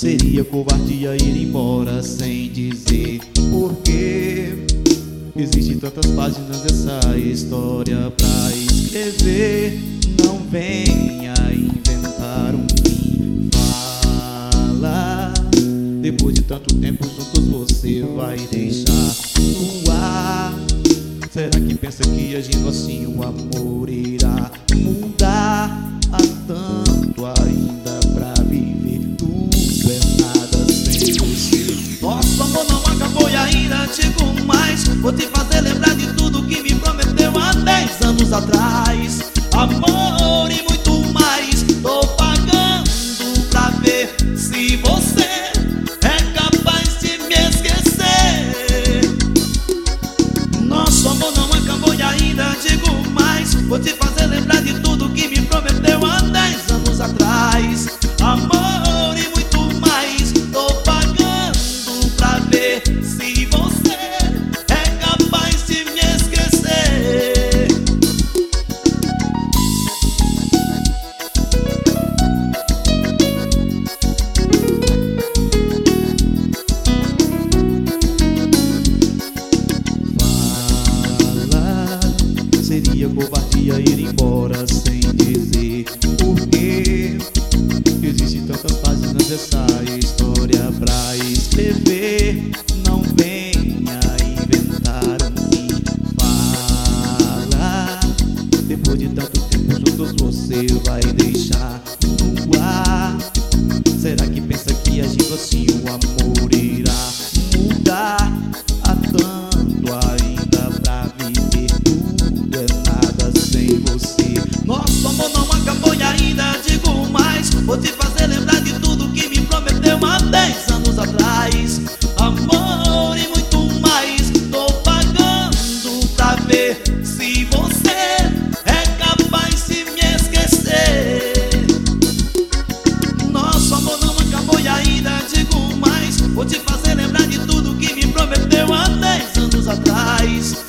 Seria covardia ir embora sem dizer porquê. Existem tantas páginas dessa história pra escrever. Não venha inventar um fim. Fala, depois de tanto tempo juntos você vai deixar no ar. Será que pensa que agindo assim o amor irá mudar? Há tanto ainda pra viver, tudo é nada sem você. Nosso amor não acabou e ainda digo mais. Vou te fazer lembrar de tudo que me prometeu há 10 anos atrás. Amor e muito mais, tô pagando pra ver se você é capaz de me esquecer. Nosso amor não acabou e ainda digo mais. Vou te fazer lembrar de tudo que me prometeu há 10 anos atrás. Amor e muito mais, tô pagando pra ver se você é capaz de me esquecer. Fala, seria covardia ir embora sem dizer porquê. Existem tantas páginas dessa história pra escrever. Não venha inventar um fim. Fala, depois de tanto tempo juntos você vai deixar no ar. Será que pensa que agindo assim o amor irá mudar? Há tanto ainda pra viver, tudo é nada sem você. Nosso amor não acabou e ainda digo mais. Vou te fazer lembrar de tudo que me prometeu há 10 anos atrás. Amor e muito mais, tô pagando pra ver se você é capaz de me esquecer. Nosso amor não acabou e ainda digo mais. Vou te fazer lembrar de tudo que me prometeu há 10 anos atrás.